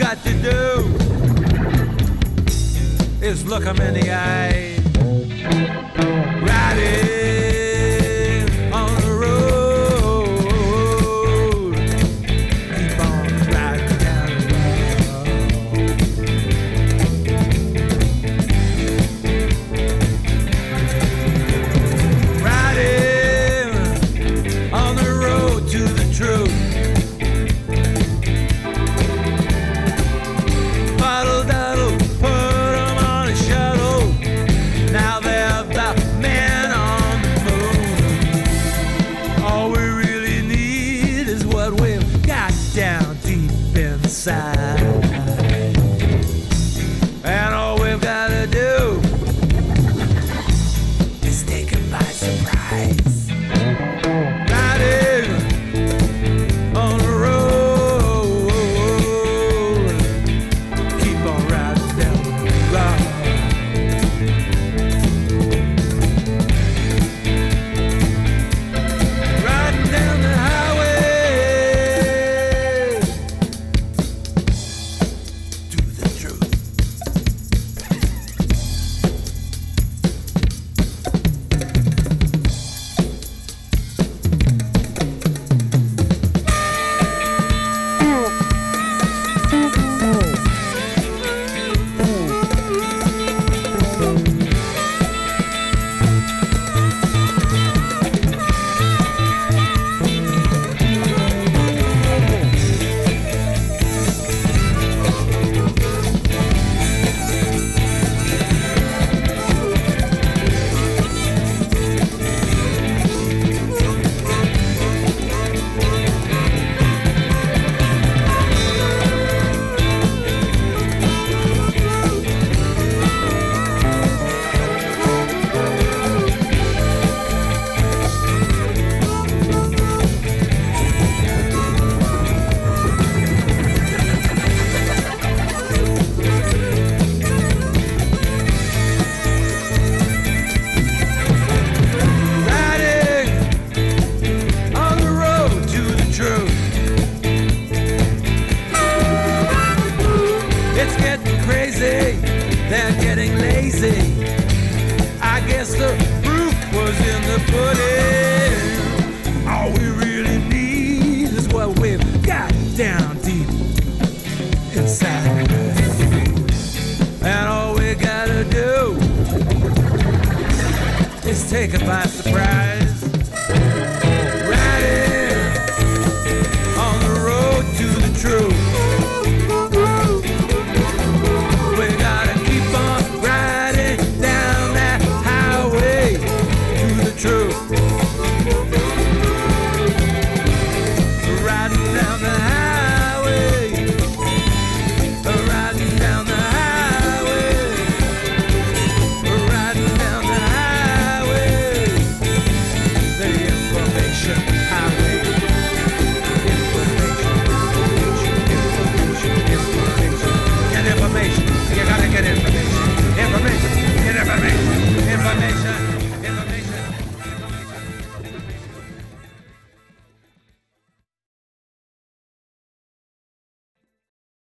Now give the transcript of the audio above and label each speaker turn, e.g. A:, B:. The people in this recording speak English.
A: got to do is look 'em in the eye. Riding on the road, keep on riding down the road. Riding on the road to the truth. And all we've got to do is take it by surprise. Riding on the road, keep on riding down the road. Riding down the highway. They're getting lazy. I guess the proof was in the pudding. All we really need is what we've got down deep inside. And all we gotta do is take it by surprise.